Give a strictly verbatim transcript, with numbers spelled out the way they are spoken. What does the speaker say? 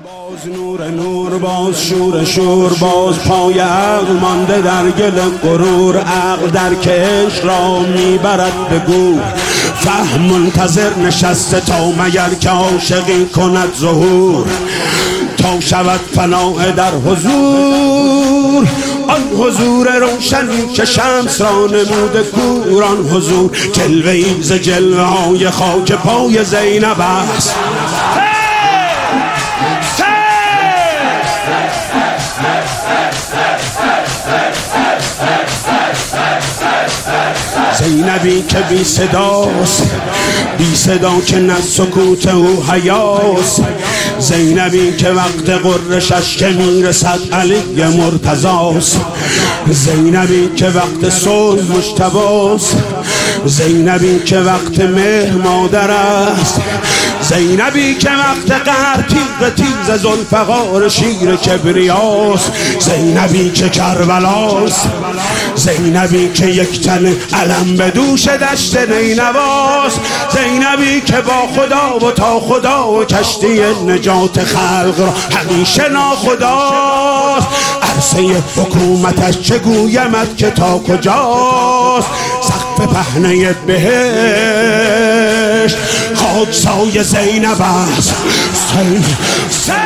باز نور نور، باز شور شور، باز پای عقل مانده در گل غرور. عقل در کش را میبرد به گور، فهم منتظر نشسته تا مگر که عاشقی کند ظهور، تا شود فنا در حضور. آن حضور روشنی که شمس را نموده کور، آن حضور جلوه‌ای ز جلوه های خاک پای زینب است. زینبی که بی صداست، بی صدا که نه سکوت او حیاست. زینبی که وقت قرشش که میرسد علی مرتضاست. زینبی که وقت صلح مجتباست. زینبی که وقت مهر مادر است. زینبی که وقت قهر تیغ تیز ذوالفقار شیر کبریاست. زینبی که کربلاست. زینبی که یک تن علم به دوش دشت نینواست. زینبی که با خدا و تا خدا و کشتی نجات خلق را همیشه ناخداست. عرصه حکومتش چه گویمت که تا کجاست. سقف پهنه بهشت خاکسای زینب است.